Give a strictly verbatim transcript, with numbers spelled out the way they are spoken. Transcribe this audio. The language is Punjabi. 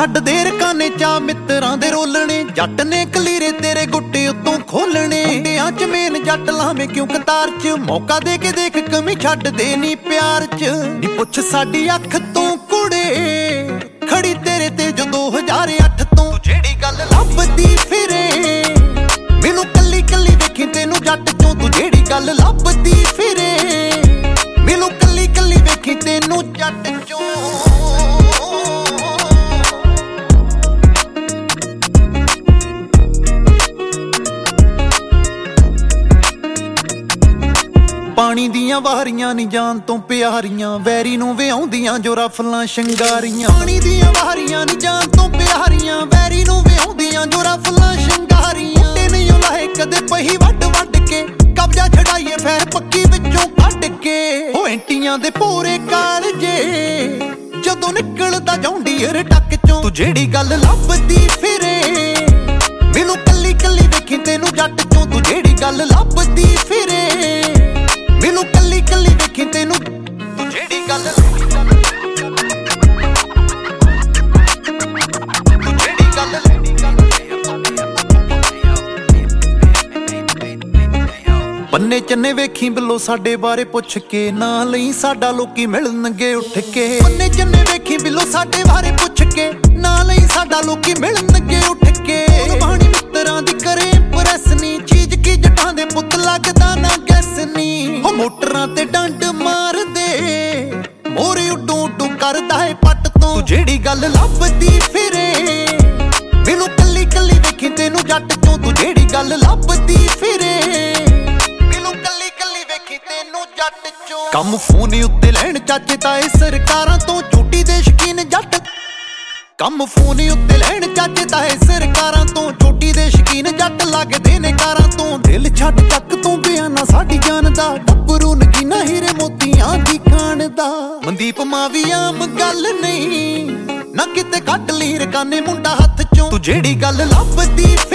ਛੱਡ ਦੇ ਰਕਾਨੇ ਚਾ ਮਿੱਤਰਾਂ ਦੇ ਰੋਲਣੇ, ਜੱਟ ਨੇ ਕਲੀਰੇ ਤੇਰੇ ਗੁੱਟੇ ਉੱਤੋਂ ਖੋਲਣੇ। ਮੁੰਡਿਆਂ ਚ ਮੇਨ ਜੱਟ ਲਾਵੇਂ ਕਿਉਂ ਕਤਾਰ ਚ, ਮੌਕਾ ਦੇ ਕੇ ਦੇਖ ਕਮੀ ਛੱਡ ਦੇ ਨੀ ਪਿਆਰ ਚ। ਨੀ ਪੁੱਛ ਸਾਡੀ ਅੱਖ ਤੋਂ ਕੁੜੇ ਖੜੀ ਤੇਰੇ ਤੇ ਜੋ ਦੋ ਹਜ਼ਾਰ ਅੱਠ ਤੋਂ, ਜਿਹੜੀ ਗੱਲ ਲੱਭਦੀ ਫਿਰੇ ਮੈਨੂੰ ਕੱਲੀ ਕੱਲੀ ਵੇਖੀ ਤੈਨੂੰ ਜੱਟ ਚੋਂ। ਤੂੰ ਜਿਹੜੀ ਗੱਲ ਲੱਭਦੀ ਫਿਰੇ ਮੈਨੂੰ ਕੱਲੀ ਕੱਲੀ ਵੇਖੀ ਤੈਨੂੰ ਜੱਟ ਚੋਂ। ਪਾਣੀ ਦੀਆਂ ਵਾਰੀਆਂ ਨੀ ਜਾਨ ਤੋਂ ਪਿਆਰੀਆਂ, ਵੈਰੀ ਨੂੰ ਵਿਆਉਂਦੀਆਂ ਜੋ ਰਫਲਾਂ ਸ਼ਿੰਗਾਰੀਆਂ। ਪਾਣੀ ਦੀਆਂ ਵਾਰੀਆਂ ਨੀ ਜਾਨ ਤੋਂ ਪਿਆਰੀਆਂ, ਵੈਰੀ ਨੂੰ ਵਿਆਉਂਦੀਆਂ ਜੋ ਰਫਲਾਂ ਸ਼ਿੰਗਾਰੀਆਂ। ਤੇ ਨਹੀਂ ਲਾਹੇ ਕਦੇ ਪਹੀ ਵੱਢ ਵੱਢ ਕੇ, ਕਬਜ਼ਾ ਛਡਾਈਏ ਫੇਰ ਪੱਕੀ ਵਿੱਚੋਂ ਕੱਢ ਕੇ। ਉਹ ਐਂਟੀਆਂ ਦੇ ਪੂਰੇ ਕਾਲਜੇ ਜਦੋਂ ਨਿਕਲਦਾ ਜੌਂਡੀਅਰ ਟੱਕ ਚੋਂ। ਤੂੰ ਜਿਹੜੀ ਗੱਲ ਲੱਭਦੀ ਫਿਰੇ ਮੈਨੂੰ ਕੱਲੀ ਕੱਲੀ ਵੇਖੀ ਤੈਨੂੰ ਜੱਟ ਚੋਂ। ਤੂੰ ਜਿਹੜੀ ਗੱਲ ਲੱਭਦੀ ਫਿਰੇ ਮੈਨੂੰ ਕੱਲੀ ਕੱਲੀ ਵੇਖੀ ਤੈਨੂੰ। ਤੂੰ ਜਿਹੜੀ ਗੱਲ ਤੂੰ ਜਿਹੜੀ ਗੱਲ ਪੰਨੇ ਚੰਨੇ ਵੇਖੀ ਬਿੱਲੋ ਸਾਡੇ ਬਾਰੇ ਪੁੱਛ ਕੇ, ਨਾ ਲਈ ਸਾਡਾ ਲੋਕੀ ਮਿਲਣਗੇ ਉੱਠ ਕੇ। ਪੰਨੇ ਚੰਨੇ ਵੇਖੀ ਬਿੱਲੋ ਸਾਡੇ ਬਾਰੇ ਪੁੱਛ ਕੇ, ਨਾ ਲਈ ਸਾਡਾ ਲੋਕੀ ਮਿਲਣਗੇ ਉੱਠ ਕੇ। ਬਾਣੀ ਮਿੱਤਰਾਂ ਦੀ ਕਰੇ ਪ੍ਰੈਸ ਨੀ, ਚੀਜ਼ ਕੀ ਜੱਟਾਂ ਦੇ ਪੁੱਤ ਲੱਗਦਾ ਨਾ ਗੈਸ ਨੀ। ਉਹ ਮੋਟਰਾਂ ਤੇ ਡੰਡ ਮਾਰਦੇ ਮੋਰੇ ਉੱਡੂ ਉੱਡੂ ਕਰਦਾ ਏ ਪੱਟ ਤੋਂ। ਤੂੰ ਜਿਹੜੀ ਗੱਲ ਲੱਭਦੀ ਫਿਰੇ ਮੈਨੂੰ ਕੱਲੀ ਕੱਲੀ ਵੇਖੀ ਤੈਨੂੰ ਜੱਟ ਚੋਂ। ਤੂੰ ਜਿਹੜੀ ਗੱਲ ਲੱਭਦੀ ਫਿਰੇ ਮੈਨੂੰ ਕੱਲੀ ਕੱਲੀ ਵੇਖੀ ਤੈਨੂੰ ਜੱਟ ਚੋਂ। ਕੰਮ ਫੋਨ ਉੱਤੇ ਲੈਣ ਚਾਚੇ ਤਾਏ ਸਰਕਾਰਾਂ ਤੋਂ, ਝੂਟੀ ਦੇ ਸ਼ਕੀਨ ਜੱਟ। ਕੰਮ ਫੋਨ ਉੱਤੇ ਲੈਣ ਚਾਚੇ ਤਾਏ ਸਰਕਾਰਾਂ ਤੋਂ, ਝੂਟੀ ਦੇ ਸ਼ਕੀਨ ਜੱਟ ਲੱਗਦੇ ਨੇ ਕਾਰਾਂ ਤੋਂ। ਦਿਲ ਛੱਡ ਚੱਕ ਤੋਂ ਬਿਆਨਾ ਸਾਡੀ ਜਾਨ ਦਾ, ਗੱਭਰੂ ਨਗੀਨਾ ਹੀਰੇ ਮੋਤੀਆਂ ਦੀ ਖਾਣ ਦਾ। ਮਨਦੀਪ ਮਾਵੀ ਆਮ ਗੱਲ ਨਹੀਂ ਨਾ ਕਿਤੇ ਕੱਢ ਲਈ ਰਕਾਨੇ ਮੁੰਡਾ ਹੱਥ ਚੋਂ। ਤੂੰ ਜਿਹੜੀ ਗੱਲ ਲੱਭਦੀ